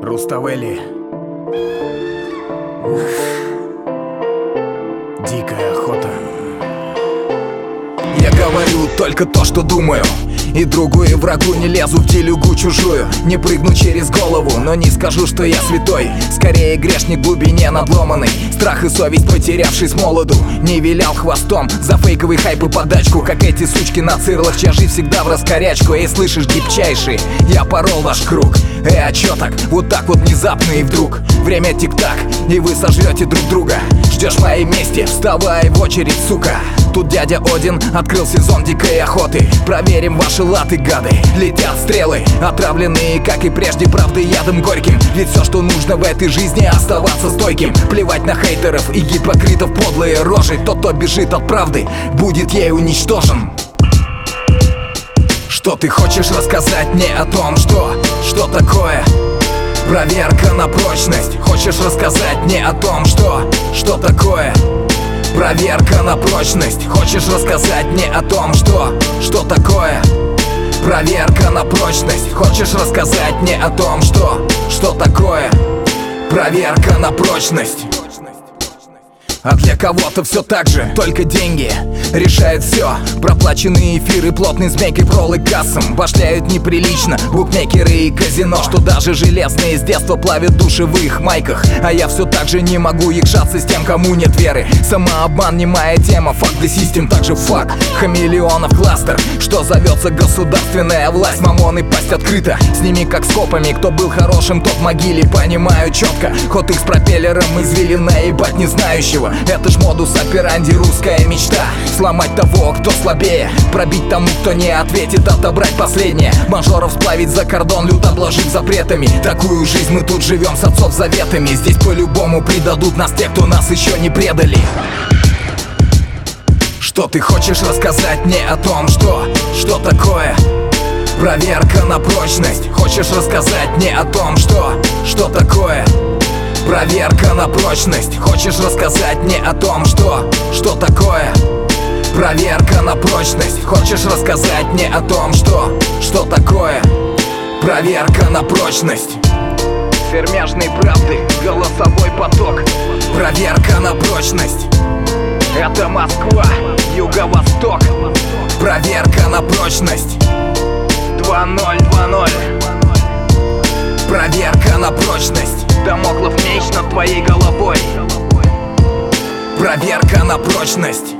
Руставели. Дикая охота. Я говорю только то, что думаю, и другу и врагу не лезу в делюгу чужую. Не прыгну через голову, но не скажу, что я святой. Скорее грешник в глубине надломанный, страх и совесть потерявший с молоду. Не вилял хвостом за фейковый хайп и подачку, как эти сучки на цирлах, чья жизнь всегда в раскорячку. Эй, слышишь, гибчайший, я порол ваш круг. А чё так? Вот так вот внезапно и вдруг время тик-так, и вы сожрете друг друга. Ждешь моей мести? Вставай в очередь, сука. Тут дядя Один открыл сезон дикой охоты. Проверим ваши латы, гады. Летят стрелы, отравленные, как и прежде, правдой ядом горьким. Ведь все, что нужно в этой жизни, оставаться стойким. Плевать на хейтеров и гипокритов, подлые рожи. Тот, кто бежит от правды, будет ей уничтожен. Что ты хочешь рассказать мне о том, что такое проверка на прочность? Хочешь рассказать мне о том, что такое проверка на прочность? Хочешь рассказать мне о том, что такое проверка на прочность? Хочешь рассказать мне о том, что такое проверка на прочность? А для кого-то все так же, только деньги решает все. Проплаченные эфиры плотной змейкой пролы кассам башляют неприлично букмекеры и казино, что даже железные с детства плавят души в их майках. А я все так же не могу якшаться с тем, кому нет веры. Самообман не моя тема, fuck the system, также фак хамелеонов кластер, что зовется государственная власть. Мамон и пасть открыта, с ними как с копами. Кто был хорошим, тот в могиле, понимаю четко. Ход их с пропеллером извилин, наебать не знающего. Это ж модус операнди, русская мечта. Сломать того, кто слабее, пробить тому, кто не ответит, отобрать последнее. Мажоров сплавить за кордон, люто обложив запретами. Такую жизнь мы тут живем с отцов заветами. Здесь по-любому предадут нас те, кто нас еще не предали. Что ты хочешь рассказать мне о том, что такое проверка на прочность? Хочешь рассказать мне о том, что такое проверка на прочность? Хочешь рассказать мне о том, что такое проверка на прочность? Хочешь рассказать мне о том, что такое проверка на прочность? Сермяжной правды, голосовой поток. Проверка на прочность. Это Москва, юго-восток. Проверка на прочность. 2020. Проверка на прочность. Дамоклов меч над твоей головой. Проверка на прочность.